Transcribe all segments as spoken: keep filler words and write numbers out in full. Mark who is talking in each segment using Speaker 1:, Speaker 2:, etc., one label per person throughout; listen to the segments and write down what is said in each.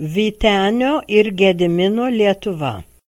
Speaker 1: Vytenio ir Gedimino Lietuva.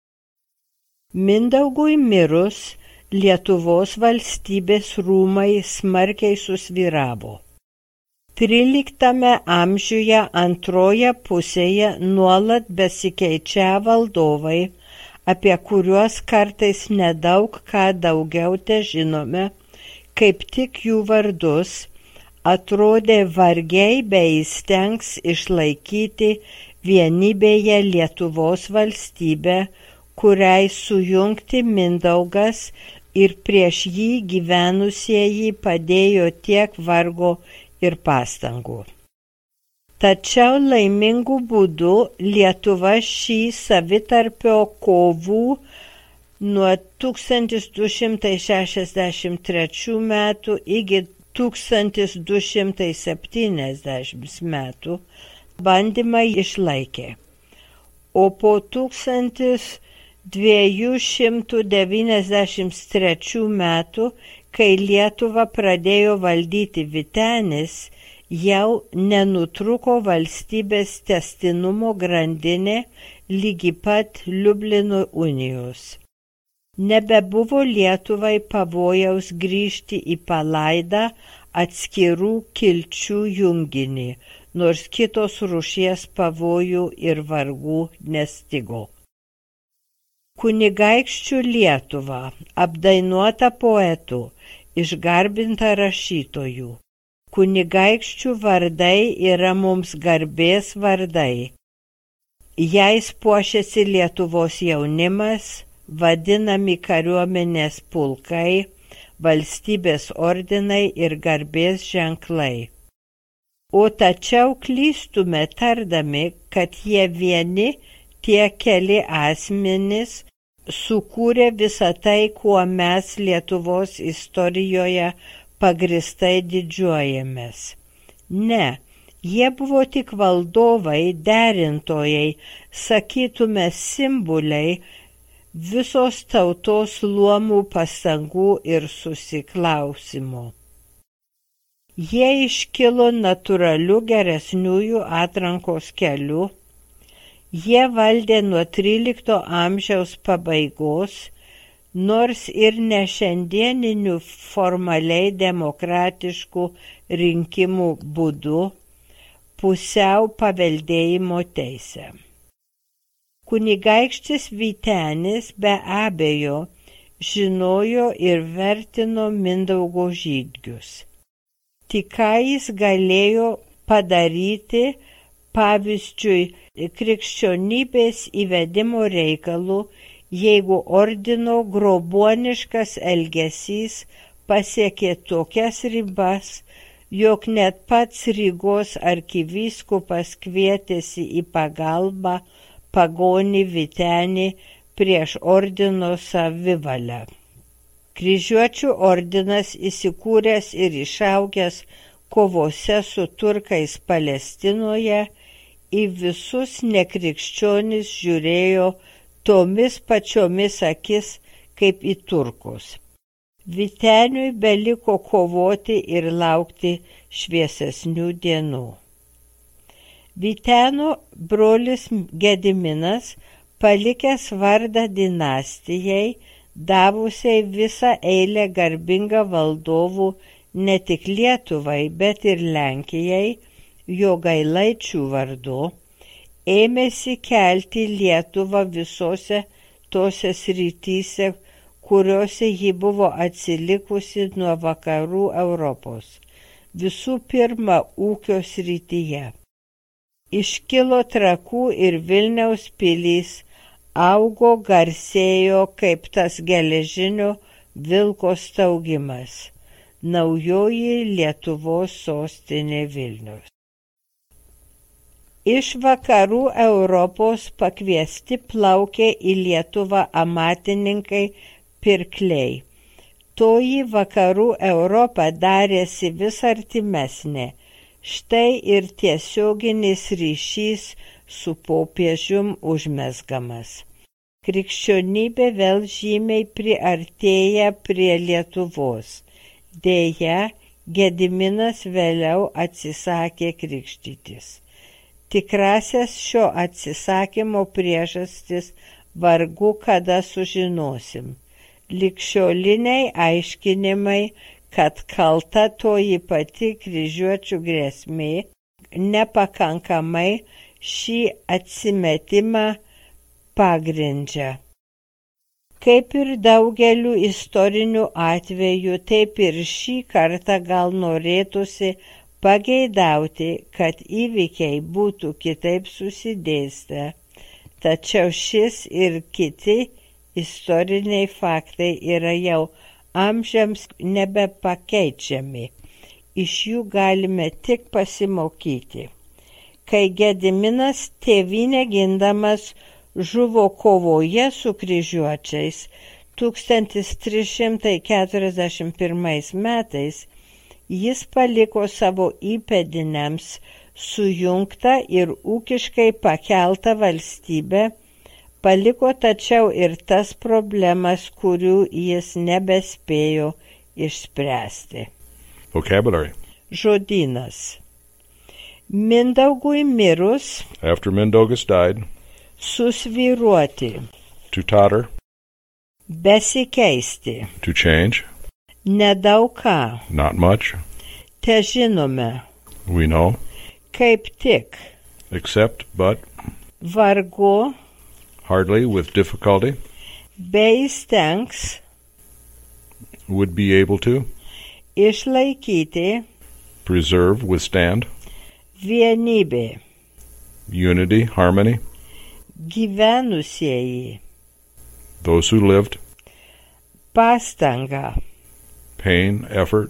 Speaker 1: Mindaugui mirus, Lietuvos valstybės rūmai smarkiai susvyravo. tryliktame amžiuje antroje pusėje nuolat besikeičia valdovai, apie kuriuos kartais nedaug ką daugiau te žinome, kaip tik jų vardus, atrodė vargiai beįstengs išlaikyti vienybėje Lietuvos valstybę, kuriai sujungti Mindaugas ir prieš jį gyvenusieji padėjo tiek vargo ir pastangų. Tačiau laimingų būdų Lietuva šį savitarpio kovų nuo tūkstantis du šimtai šešiasdešimt trečių metų iki tūkstantis du šimtai septyniasdešimt metų bandymą išlaikė, o po tūkstantis du šimtai devyniasdešimt trečių metų, kai Lietuvą pradėjo valdyti Vytenis, jau nenutruko valstybės tęstinumo grandinė lygi pat Liublino unijos. Nebebuvo Lietuvai pavojaus grįžti į palaidą atskirų kilčių junginį, nors kitos rūšies pavojų ir vargų nestigo. Kunigaikščių Lietuva, apdainuota poetų, išgarbinta rašytojų. Kunigaikščių vardai yra mums garbės vardai. Jais puošiasi Lietuvos jaunimas, vadinami kariuomenės pulkai, valstybės ordinai ir garbės ženklai. O tačiau klystume tardami, kad jie vieni tie keli asmenys sukūrė visą tai, kuo mes Lietuvos istorijoje pagristai didžiuojamės. Ne, jie buvo tik valdovai, derintojai, sakytume simboliai visos tautos luomų pastangų ir susiklausimo. Jie iškilo natūraliu geresniųjų atrankos keliu, jie valdė nuo trylikto amžiaus pabaigos, nors ir ne šiandieniniu formaliai demokratiškų rinkimų būdu, pusiau paveldėjimo teisę. Kunigaikštis Vytenis be abejo žinojo ir vertino Mindaugo žygius. Tik ką jis galėjo padaryti, pavyzdžiui, krikščionybės įvedimo reikalų, jeigu ordino grobuoniškas elgesys pasiekė tokias ribas, jog net pats Rygos arkivyskupas kvietėsi į pagalbą pagonį Vytenį prieš ordino savivalę. Kryžiuočių ordinas įsikūręs ir išaugęs kovose su turkais Palestinoje, į visus nekrikščionis žiūrėjo tomis pačiomis akis kaip į turkus. Vyteniui beliko kovoti ir laukti šviesesnių dienų. Vytenio brolis Gediminas, palikęs vardą dinastijai, davusiai visą eilę garbingą valdovų ne tik Lietuvai, bet ir Lenkijai, Jogailaičių vardu, ėmėsi kelti Lietuvą visose tose srityse, kuriuose ji buvo atsilikusi nuo vakarų Europos, visų pirma ūkio srityje. Iškilo Trakų ir Vilniaus pilys, augo, garsėjo kaip tas geležinio vilko staugimas, naujoji Lietuvos sostinė Vilnius. Iš vakarų Europos pakviesti plaukė į Lietuvą amatininkai pirkliai. Toji vakarų Europa darėsi vis artimesnė, štai ir tiesioginis ryšys su popiežium užmezgamas. Krikščionybė vėl žymiai priartėja prie Lietuvos. Deja, Gediminas vėliau atsisakė krikštytis. Tikrasias šio atsisakymo priežastis vargu kada sužinosim. Ligšioliniai aiškinimai, kad kalta toji pati kryžiuočių grėsmė, nepakankamai šį atsimetimą pagrindžia. Kaip ir daugeliu istorinių atvejų, taip ir šį kartą gal norėtųsi pageidauti, kad įvykiai būtų kitaip susidėstę, tačiau šis ir kiti istoriniai faktai yra jau amžiams nebepakeičiami. Iš jų galime tik pasimokyti. Kai Gediminas tėvynę gindamas žuvo kovoje su kryžiuočiais tūkstantis trys šimtai keturiasdešimt pirmais metais, jis paliko savo įpėdiniams sujungtą ir ūkiškai pakeltą valstybę, paliko tačiau ir tas problemas, kurių jis nebespėjo išspręsti.
Speaker 2: Vocabulary.
Speaker 1: Žodynas. Mindaugui mirus,
Speaker 2: After Mindaugas died,
Speaker 1: susvyruoti,
Speaker 2: to totter,
Speaker 1: besikeisti,
Speaker 2: to change,
Speaker 1: nedaug ką,
Speaker 2: not much,
Speaker 1: težinome,
Speaker 2: we know,
Speaker 1: kaip tik,
Speaker 2: except, but,
Speaker 1: vargu,
Speaker 2: hardly, with difficulty,
Speaker 1: beįstengs,
Speaker 2: would be able to,
Speaker 1: išlaikyti,
Speaker 2: preserve, withstand,
Speaker 1: vienybė,
Speaker 2: unity, harmony,
Speaker 1: gyvenusieji,
Speaker 2: those who lived,
Speaker 1: pastanga,
Speaker 2: pain, effort,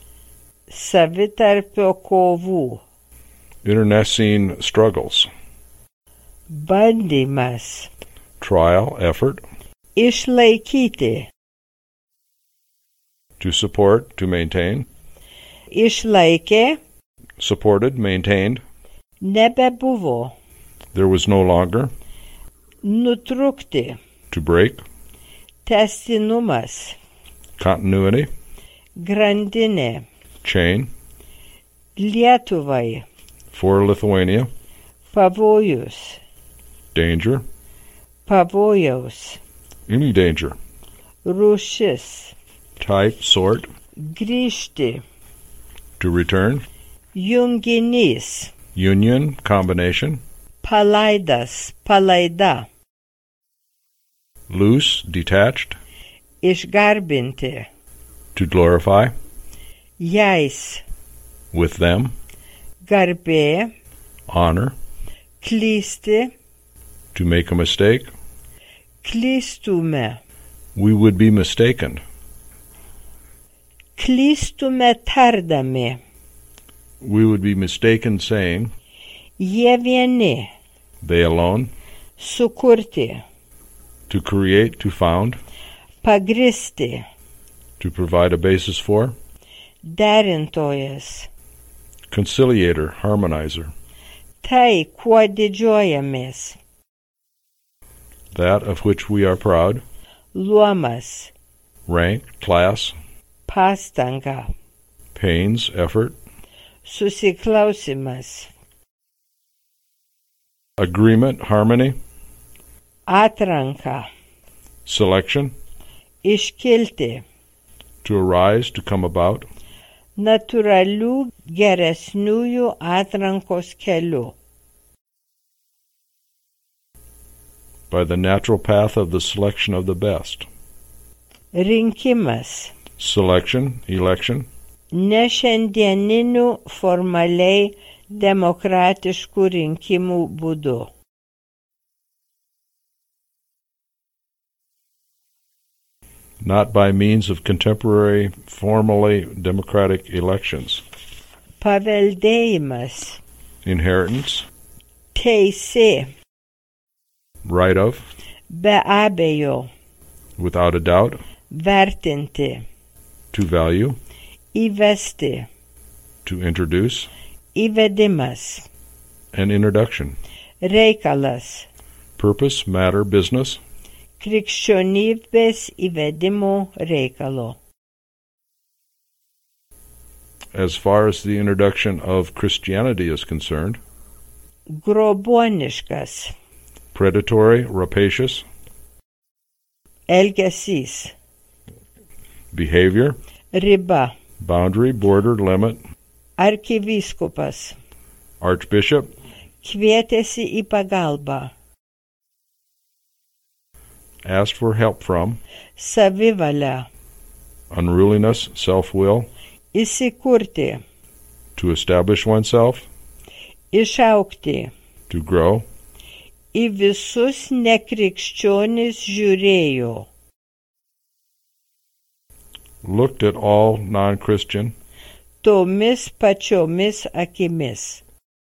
Speaker 1: savitarpio kovų,
Speaker 2: internecine struggles,
Speaker 1: bandymas,
Speaker 2: trial, effort,
Speaker 1: išlaikyti,
Speaker 2: to support, to maintain,
Speaker 1: išlaikė,
Speaker 2: supported, maintained,
Speaker 1: nebebuvo,
Speaker 2: there was no longer,
Speaker 1: nutrūkti,
Speaker 2: to break,
Speaker 1: tęstinumas,
Speaker 2: continuity,
Speaker 1: grandinė,
Speaker 2: chain,
Speaker 1: Lietuvai,
Speaker 2: for Lithuania,
Speaker 1: pavojus,
Speaker 2: danger,
Speaker 1: pavojaus,
Speaker 2: any danger,
Speaker 1: rūšis,
Speaker 2: type, sort,
Speaker 1: grįžti,
Speaker 2: to return,
Speaker 1: junginys,
Speaker 2: union, combination,
Speaker 1: palaidas, palaida,
Speaker 2: loose, detached,
Speaker 1: išgarbinti,
Speaker 2: to glorify,
Speaker 1: jais,
Speaker 2: with them,
Speaker 1: garbė,
Speaker 2: honor,
Speaker 1: klysti,
Speaker 2: to make a mistake,
Speaker 1: klystume,
Speaker 2: we would be mistaken,
Speaker 1: klystume tardami,
Speaker 2: we would be mistaken saying,
Speaker 1: jie vieni,
Speaker 2: they alone,
Speaker 1: sukurti,
Speaker 2: to create, to found,
Speaker 1: pagristi,
Speaker 2: to provide a basis for,
Speaker 1: derintojas,
Speaker 2: conciliator, harmonizer,
Speaker 1: tai, kuo didžiuojamės,
Speaker 2: that of which we are proud,
Speaker 1: luomas,
Speaker 2: rank, class,
Speaker 1: pastanga,
Speaker 2: pains, effort,
Speaker 1: susiklausimas,
Speaker 2: agreement, harmony,
Speaker 1: atranka,
Speaker 2: selection,
Speaker 1: iškilti,
Speaker 2: to arise, to come about,
Speaker 1: natūralių geresniųjų atrankos keliu,
Speaker 2: by the natural path of the selection of the best,
Speaker 1: rinkimas,
Speaker 2: selection, election,
Speaker 1: ne šiandieninių formaliai demokratiškų rinkimų būdu.
Speaker 2: not by means of contemporary, formally democratic elections,
Speaker 1: Paveldėjimas,
Speaker 2: inheritance,
Speaker 1: teisė,
Speaker 2: right of,
Speaker 1: be abejo,
Speaker 2: without a doubt,
Speaker 1: vertinti,
Speaker 2: to value,
Speaker 1: įvesti,
Speaker 2: to introduce,
Speaker 1: įvedimas,
Speaker 2: an introduction,
Speaker 1: reikalas,
Speaker 2: purpose, matter, business,
Speaker 1: krikščionybės įvedimo reikalo.
Speaker 2: as far as the introduction of Christianity is concerned,
Speaker 1: Grobuoniškas.
Speaker 2: Predatory, rapacious.
Speaker 1: Elgesys.
Speaker 2: Behavior.
Speaker 1: Riba.
Speaker 2: Boundary, border, limit.
Speaker 1: Arkivyskupas.
Speaker 2: Archbishop.
Speaker 1: Kvietėsi į pagalbą.
Speaker 2: Asked for help from.
Speaker 1: Savivalia.
Speaker 2: Unruliness, self-will.
Speaker 1: Įsikurti.
Speaker 2: To establish oneself.
Speaker 1: Išaukti.
Speaker 2: To grow.
Speaker 1: Į visus nekrikščionis žiūrėjo.
Speaker 2: Looked at all non-Christian.
Speaker 1: Tomis pačiomis akimis.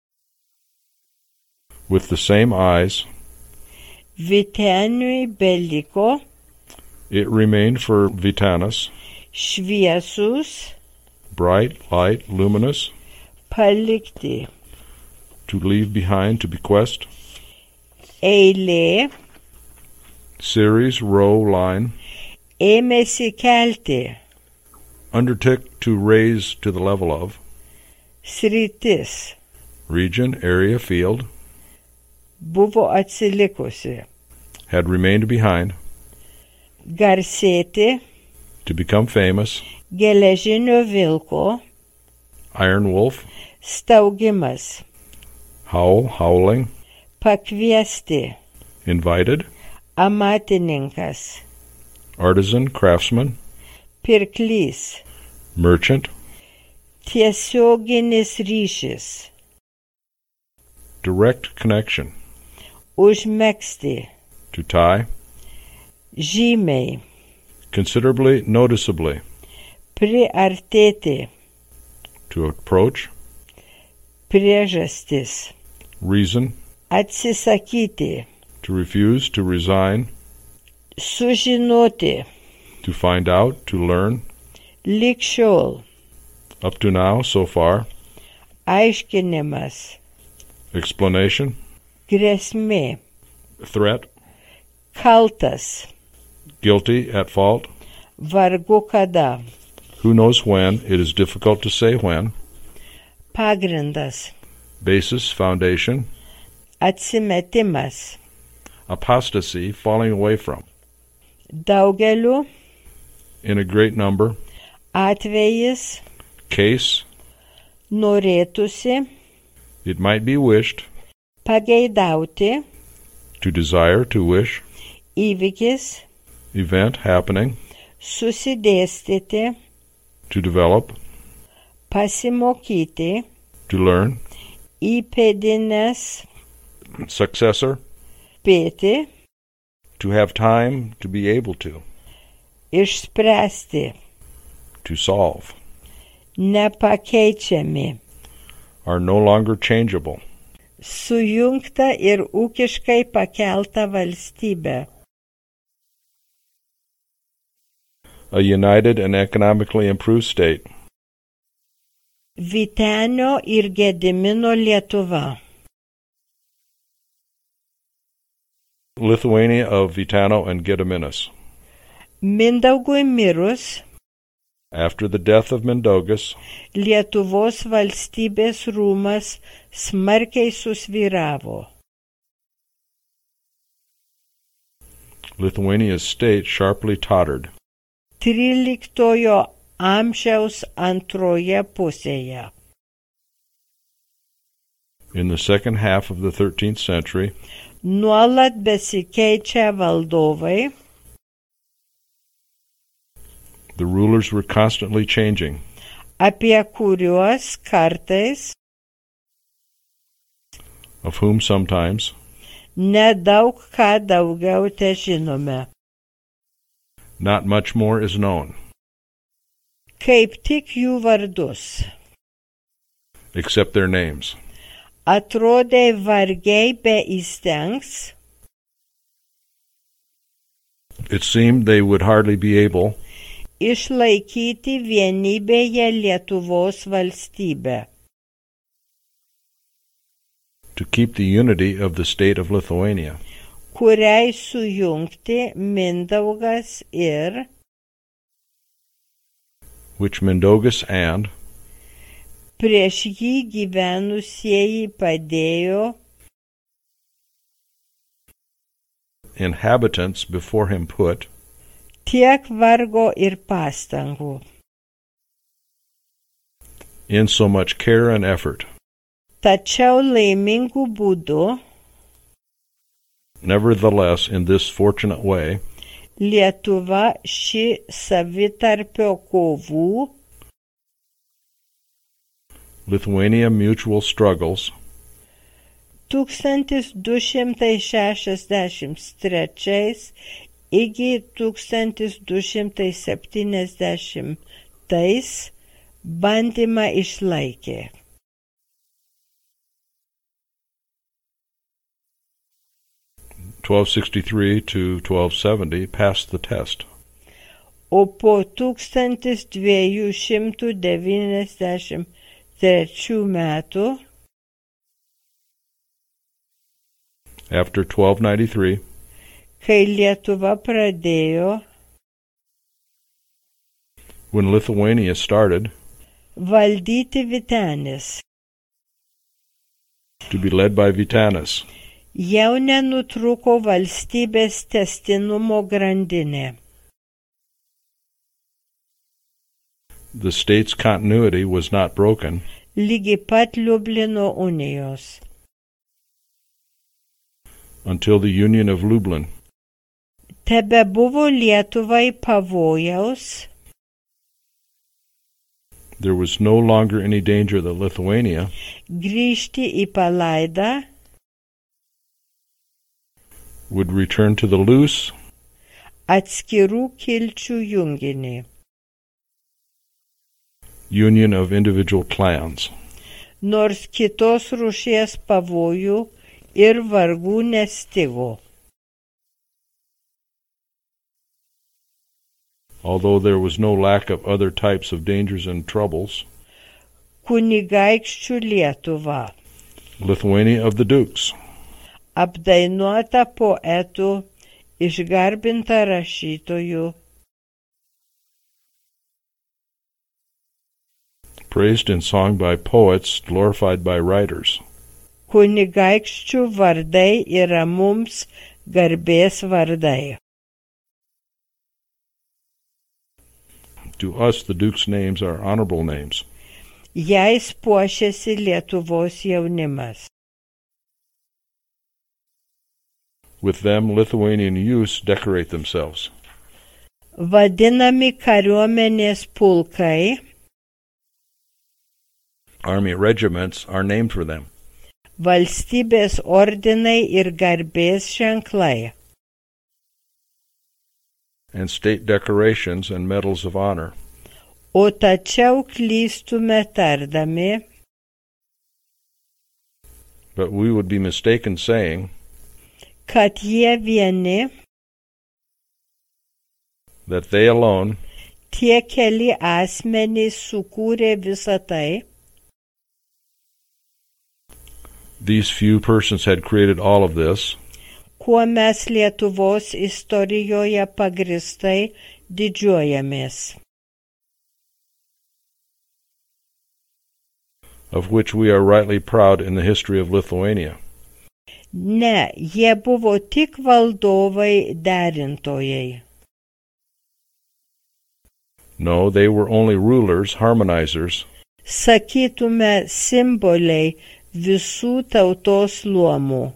Speaker 2: With the same eyes.
Speaker 1: Viteniui beliko.
Speaker 2: It remained for Vitanus.
Speaker 1: Šviesus.
Speaker 2: Bright, light, luminous.
Speaker 1: Palikti.
Speaker 2: To leave behind, to bequest.
Speaker 1: Eilė.
Speaker 2: Series, row, line.
Speaker 1: Ėmėsi kelti.
Speaker 2: Undertook to raise to the level of.
Speaker 1: Sritis.
Speaker 2: Region, area, field.
Speaker 1: Buvo atsilikusi.
Speaker 2: Had remained behind.
Speaker 1: Garsėti.
Speaker 2: To become famous.
Speaker 1: Geležinio vilko.
Speaker 2: Iron wolf.
Speaker 1: Staugimas.
Speaker 2: Howl, howling.
Speaker 1: Pakviesti.
Speaker 2: Invited.
Speaker 1: Amatininkas.
Speaker 2: Artisan, craftsman.
Speaker 1: Pirklys.
Speaker 2: Merchant.
Speaker 1: Tiesioginis ryšis.
Speaker 2: Direct connection.
Speaker 1: Užmegzti.
Speaker 2: To tie.
Speaker 1: Žymiai.
Speaker 2: Considerably, noticeably.
Speaker 1: Priartėti.
Speaker 2: To approach.
Speaker 1: Priežastis.
Speaker 2: Reason.
Speaker 1: Atsisakyti.
Speaker 2: To refuse, to resign.
Speaker 1: Sužinoti.
Speaker 2: To find out, to learn.
Speaker 1: Lig šiol.
Speaker 2: Up to now, so far.
Speaker 1: Aiškinimas.
Speaker 2: Explanation.
Speaker 1: Grėsmė.
Speaker 2: Threat.
Speaker 1: Kaltas.
Speaker 2: Guilty, at fault.
Speaker 1: Vargu kada.
Speaker 2: Who knows when? It is difficult to say when.
Speaker 1: Pagrindas.
Speaker 2: Basis, foundation.
Speaker 1: Atsimetimas.
Speaker 2: Apostasy, falling away from.
Speaker 1: Daugeliu.
Speaker 2: In a great number.
Speaker 1: Atvejis.
Speaker 2: Case.
Speaker 1: Norėtųsi.
Speaker 2: It might be wished.
Speaker 1: Pageidauti.
Speaker 2: To desire, to wish.
Speaker 1: Įvykis.
Speaker 2: Event, happening.
Speaker 1: Susidėstyti.
Speaker 2: To develop.
Speaker 1: Pasimokyti.
Speaker 2: To learn.
Speaker 1: Įpėdinės.
Speaker 2: Successor.
Speaker 1: Spėti.
Speaker 2: To have time, to be able to.
Speaker 1: Išspręsti.
Speaker 2: To solve.
Speaker 1: Nepakeičiami.
Speaker 2: Are no longer changeable.
Speaker 1: Sujungta ir ūkiškai pakelta valstybė.
Speaker 2: A united and economically improved state.
Speaker 1: Vytenio ir Gedimino Lietuva.
Speaker 2: Lithuania of Vyteno and Gediminas.
Speaker 1: Mindaugui mirus.
Speaker 2: After the death of Mindaugas.
Speaker 1: Lietuvos valstybės rūmas smarkiai susvyravo.
Speaker 2: Lithuania's state sharply tottered.
Speaker 1: tryliktojo amžiaus antroje pusėje.
Speaker 2: In the second half of the thirteenth century.
Speaker 1: Nuolat besikeičia valdovai.
Speaker 2: The rulers were constantly changing.
Speaker 1: Apie kuriuos kartais.
Speaker 2: Of whom sometimes.
Speaker 1: Nedaug ką daugiau težinome.
Speaker 2: Not much more is known.
Speaker 1: Kaip tik jų vardus.
Speaker 2: Except their names.
Speaker 1: Atrodė vargiai be įstengs.
Speaker 2: It seemed they would hardly be able.
Speaker 1: Išlaikyti vienybėje Lietuvos valstybę.
Speaker 2: To keep the unity of the state of Lithuania.
Speaker 1: Kuriai sujungti Mindaugas ir.
Speaker 2: Which Mindaugas and.
Speaker 1: Prieš jį gyvenusieji padėjo.
Speaker 2: inhabitants before him put,
Speaker 1: tiek vargo ir pastangų,
Speaker 2: in so much care and effort.
Speaker 1: tačiau laimingų būdų,
Speaker 2: Nevertheless, in this fortunate way,
Speaker 1: Lietuva ši savitarpio kovų,
Speaker 2: Lithuania mutual struggles,
Speaker 1: tūkstantis du šimtai šešiasdešimt trečiais iki tūkstantis du šimtai septyniasdešimtais bandymą išlaikė.
Speaker 2: twelve sixty-three to twelve seventy passed the test.
Speaker 1: O po tūkstantis dviejų šimtų devyniasdešimt trečių metų,
Speaker 2: After twelve ninety-three,
Speaker 1: kai Lietuva pradėjo
Speaker 2: when Lithuania started
Speaker 1: valdyti Vytenis,
Speaker 2: to be led by Vytenis,
Speaker 1: jau nenutrūko valstybės tęstinumo grandinė.
Speaker 2: the state's continuity was not broken
Speaker 1: Lygi pat Liublino unijos.
Speaker 2: until the Union of Lublin.
Speaker 1: Tebebuvo Lietuvai pavojaus,
Speaker 2: There was no longer any danger that Lithuania
Speaker 1: grįžti į Palaidą,
Speaker 2: would return to the loose
Speaker 1: atskirų kilčių junginį,
Speaker 2: union of individual clans.
Speaker 1: nors kitos rūšies pavojų ir vargų nestigo.
Speaker 2: Although there was no lack of other types of dangers and troubles,
Speaker 1: Kunigaikščių Lietuva,
Speaker 2: Lithuania of the Dukes,
Speaker 1: apdainuota poetų, išgarbinta rašytojų,
Speaker 2: praised in song by poets, glorified by writers.
Speaker 1: kunigaikščių vardai yra mums garbės vardai.
Speaker 2: To us, the Dukes' names are honorable names.
Speaker 1: Jais puošiasi Lietuvos jaunimas.
Speaker 2: With them, Lithuanian youths decorate themselves.
Speaker 1: Vadinami kariuomenės pulkai,
Speaker 2: Army regiments are named for them.
Speaker 1: valstybės ordinai ir garbės ženklai,
Speaker 2: And state decorations and medals of honor.
Speaker 1: o tačiau klystume tardami,
Speaker 2: But we would be mistaken saying
Speaker 1: kad jie vieni,
Speaker 2: that they alone,
Speaker 1: tie keli asmenys sukūrė visą tai,
Speaker 2: these few persons had created all of this,
Speaker 1: kuo mes Lietuvos istorijoje pagristai didžiuojamės.
Speaker 2: of which we are rightly proud in the history of Lithuania.
Speaker 1: Ne, jie buvo tik valdovai derintojai.
Speaker 2: No, they were only rulers, harmonizers,
Speaker 1: Sakytume simboliai visų tautos luomų.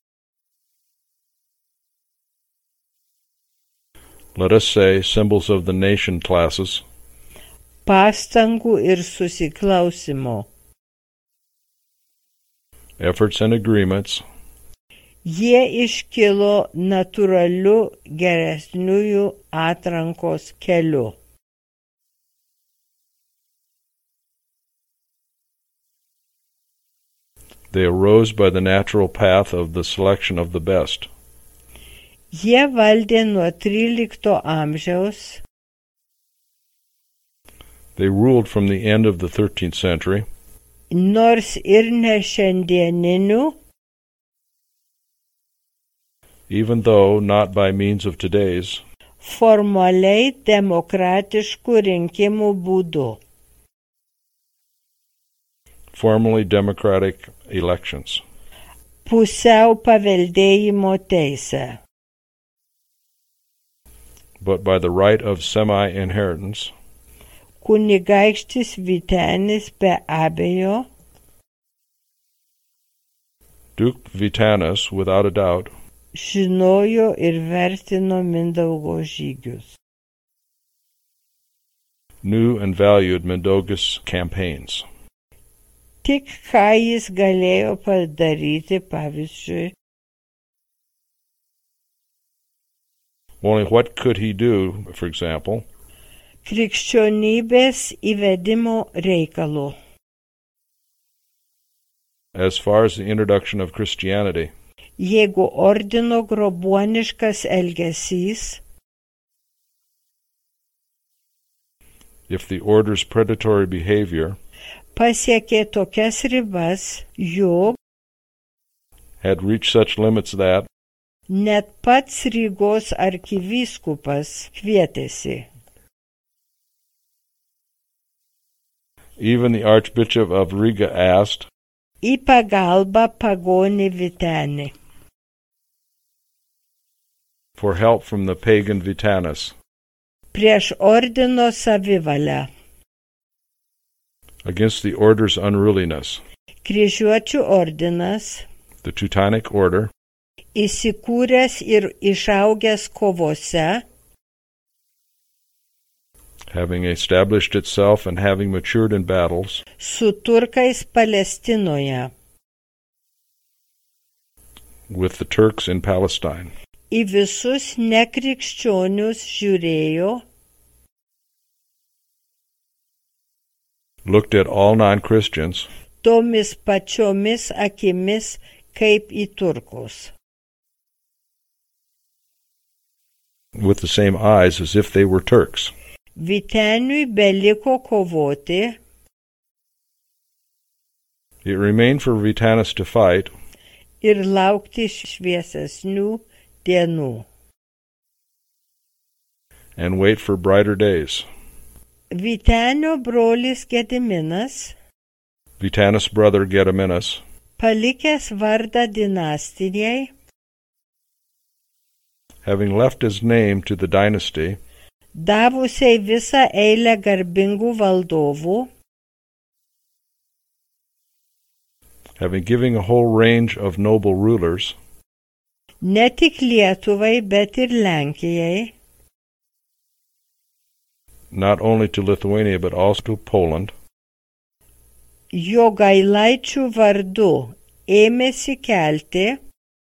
Speaker 2: let us say symbols of the nation classes,
Speaker 1: Pastangų ir susiklausimo.
Speaker 2: efforts and agreements,
Speaker 1: Jie iškilo natūraliu geresniųjų atrankos keliu.
Speaker 2: they arose by the natural path of the selection of the best.
Speaker 1: Jie valdė nuo trylikto amžiaus,
Speaker 2: They ruled from the end of the thirteenth century,
Speaker 1: nors ir ne šiandieninių,
Speaker 2: even though not by means of today's,
Speaker 1: formaliai demokratiškų rinkimų būdu.
Speaker 2: formally democratic elections.
Speaker 1: Pusiau paveldėjimo teisę.
Speaker 2: but by the right of semi-inheritance,
Speaker 1: Kunigaikštis Vytenis be abejo,
Speaker 2: Duke Vytenis, without a doubt,
Speaker 1: žinojo ir vertino Mindaugo žygius.
Speaker 2: knew and valued Mindaugas campaigns.
Speaker 1: Tik ką jis galėjo padaryti, pavyzdžiui,
Speaker 2: Only what could he do, for example,
Speaker 1: krikščionybės įvedimo reikalu.
Speaker 2: as far as the introduction of Christianity,
Speaker 1: Jeigu ordino grobuoniškas elgesys,
Speaker 2: if the order's predatory behavior
Speaker 1: pasiekė tokias ribas, jog
Speaker 2: had reached such limits that,
Speaker 1: net pats Rygos arkivyskupas kvietėsi.
Speaker 2: even the Archbishop of Riga asked
Speaker 1: Į pagalbą pagonį Vytenį.
Speaker 2: for help from the pagan Vytenis
Speaker 1: Prieš ordino savivalę.
Speaker 2: against the order's unruliness.
Speaker 1: Kryžiuočių ordinas,
Speaker 2: The Teutonic Order,
Speaker 1: įsikūręs ir išaugęs kovose,
Speaker 2: having established itself and having matured in battles,
Speaker 1: su turkais Palestinoje,
Speaker 2: with the Turks in Palestine,
Speaker 1: į visus nekrikščionius žiūrėjo,
Speaker 2: looked at all non-Christians
Speaker 1: tomis pačiomis akimis kaip į turkus.
Speaker 2: with the same eyes as if they were Turks.
Speaker 1: Vyteniui beliko kovoti
Speaker 2: It remained for Vytenis to fight
Speaker 1: ir laukti šviesesnių dienų.
Speaker 2: and wait for brighter days.
Speaker 1: Vytenio brolis Gediminas,
Speaker 2: Vytenis' brother Gediminas,
Speaker 1: palikęs vardą dinastijai,
Speaker 2: having left his name to the dynasty,
Speaker 1: davusiai visą eilę garbingų valdovų,
Speaker 2: having given a whole range of noble rulers,
Speaker 1: ne tik Lietuvai, bet ir Lenkijai,
Speaker 2: not only to Lithuania but also to Poland,
Speaker 1: Jogailaičių vardu ėmėsi kelti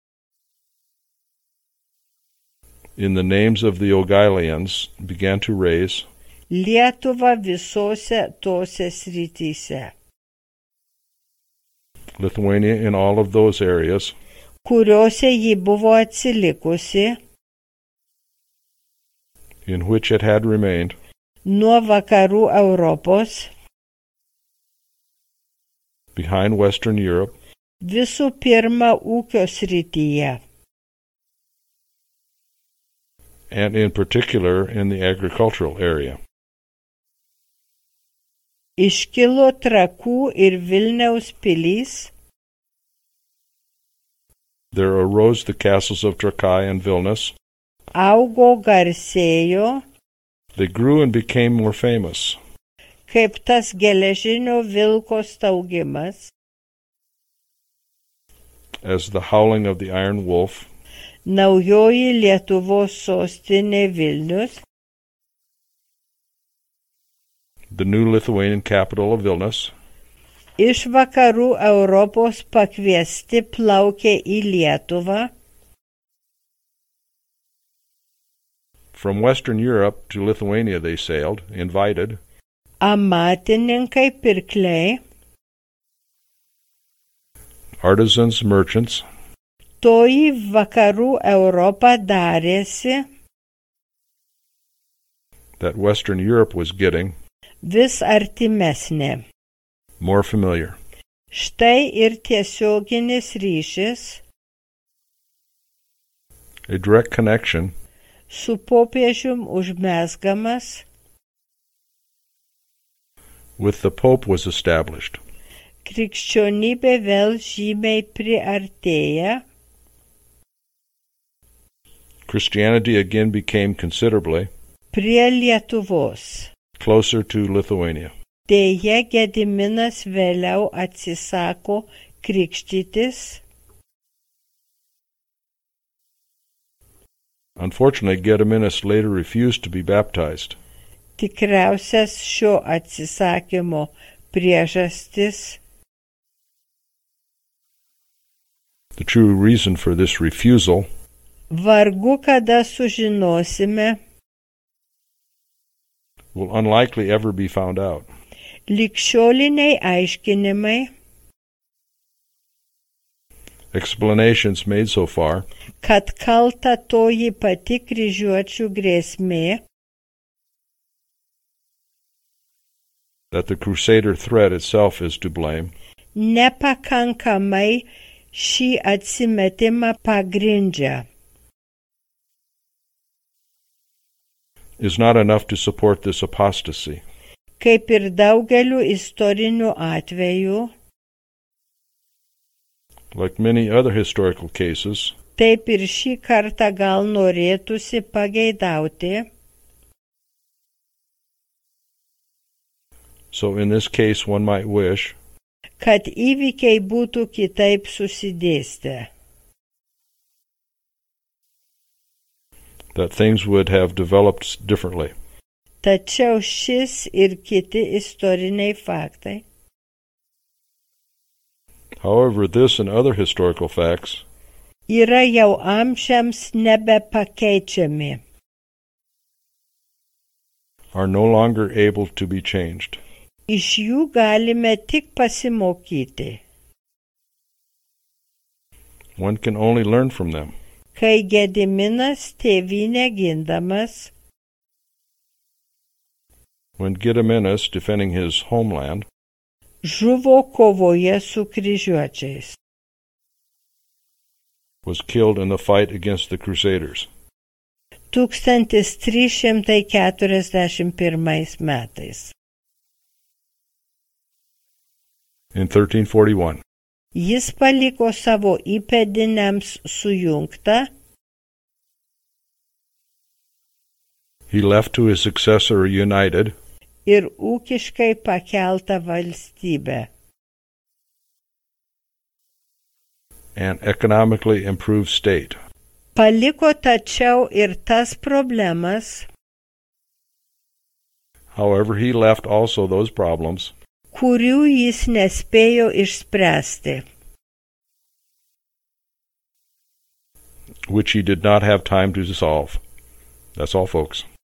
Speaker 2: in the names of the Jogailians, began to raise
Speaker 1: Lietuvą visose tose srityse,
Speaker 2: Lithuania in all of those areas
Speaker 1: kuriuose ji buvo atsilikusi
Speaker 2: in which it had remained
Speaker 1: nuo vakarų Europos,
Speaker 2: behind Western Europe,
Speaker 1: visų pirma ūkio srityje,
Speaker 2: and in particular in the agricultural area.
Speaker 1: Iškilo Trakų ir Vilniaus pilys,
Speaker 2: There arose the castles of Trakai and Vilnius.
Speaker 1: augo garsėjo,
Speaker 2: They grew and became more famous,
Speaker 1: kaip tas geležinio vilko staugimas,
Speaker 2: as the howling of the iron wolf,
Speaker 1: naujoji Lietuvos sostinė Vilnius,
Speaker 2: the new Lithuanian capital of Vilnius,
Speaker 1: iš vakarų Europos pakviesti plaukė į Lietuvą,
Speaker 2: from Western Europe to Lithuania they sailed, invited,
Speaker 1: amatininkai pirkliai,
Speaker 2: artisans, merchants,
Speaker 1: toji vakarų Europa darėsi
Speaker 2: that Western Europe was getting
Speaker 1: vis artimesnė.
Speaker 2: more familiar.
Speaker 1: Štai ir tiesioginis ryšis
Speaker 2: A direct connection
Speaker 1: su popiežium užmezgamas,
Speaker 2: with the Pope was established.
Speaker 1: krikščionybė vėl žymiai priartėja,
Speaker 2: Christianity again became considerably
Speaker 1: prie Lietuvos.
Speaker 2: closer to Lithuania.
Speaker 1: Deja, Gediminas vėliau atsisako krikštytis.
Speaker 2: Unfortunately, Gediminas later refused to be baptized.
Speaker 1: Tikriausias šio atsisakymo priežastis.
Speaker 2: The true reason for this refusal
Speaker 1: Vargu kada sužinosime.
Speaker 2: will unlikely ever be found out.
Speaker 1: Ligšioliniai aiškinimai,
Speaker 2: Explanations made so far
Speaker 1: kad kalta toji pati kryžiuočių grėsmė,
Speaker 2: that the Crusader threat itself is to blame
Speaker 1: nepakankamai šį atsimetimą pagrindžia.
Speaker 2: is not enough to support this apostasy.
Speaker 1: Kaip ir daugeliu istorinių atvejų,
Speaker 2: Like many other historical cases,
Speaker 1: taip ir šį kartą gal norėtųsi pageidauti,
Speaker 2: so in this case one might wish
Speaker 1: kad įvykiai būtų kitaip susidėstę,
Speaker 2: that things would have developed differently.
Speaker 1: tačiau šis ir kiti istoriniai faktai
Speaker 2: However, this and other historical facts
Speaker 1: yra jau amžiams nebepakeičiami.
Speaker 2: are no longer able to be changed.
Speaker 1: Iš jų galime tik pasimokyti.
Speaker 2: One can only learn from them.
Speaker 1: Kai Gediminas tėvynę gindamas
Speaker 2: When Gediminas, defending his homeland,
Speaker 1: žuvo kovoje su kryžiuočiais.
Speaker 2: was killed in the fight against the Crusaders
Speaker 1: tūkstantis trys šimtai keturiasdešimt pirmais metais.
Speaker 2: in thirteen forty-one.
Speaker 1: Jis paliko savo įpėdiniams sujungtą
Speaker 2: He left to his successor a united
Speaker 1: ir ūkiškai pakeltą valstybę.
Speaker 2: and economically improved state.
Speaker 1: Paliko tačiau ir tas problemas,
Speaker 2: However, he left also those problems
Speaker 1: kurių jis nespėjo išspręsti.
Speaker 2: which he did not have time to solve. That's all, folks.